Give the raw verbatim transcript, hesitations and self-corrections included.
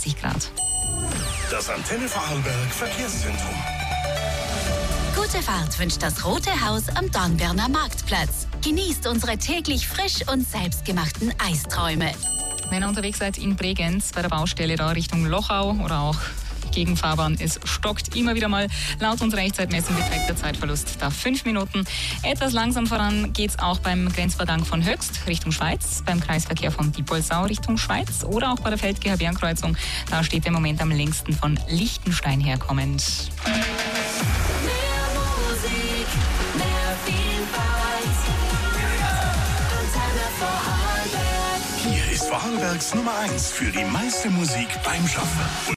einunddreißig Grad. Das Antenne Vorarlberg Verkehrszentrum. Gute Fahrt wünscht das Rote Haus am Dornbirner Marktplatz. Genießt unsere täglich frisch und selbstgemachten Eisträume. Wenn ihr unterwegs seid in Bregenz bei der Baustelle da Richtung Lochau oder auch Gegenfahrbahn, es stockt immer wieder mal. Laut unserer Echtzeitmessung beträgt der Zeitverlust da fünf Minuten. Etwas langsam voran geht es auch beim Grenzübergang von Höchst Richtung Schweiz, beim Kreisverkehr von Diepolsau Richtung Schweiz oder auch bei der Feldgeher-Bärenkreuzung. Da steht der Moment am längsten von Liechtenstein herkommend. Mehr Musik, mehr Vielfalt. Antenne Vorarlberg. Hier ist Vorarlbergs Nummer eins für die meiste Musik beim Schaffen.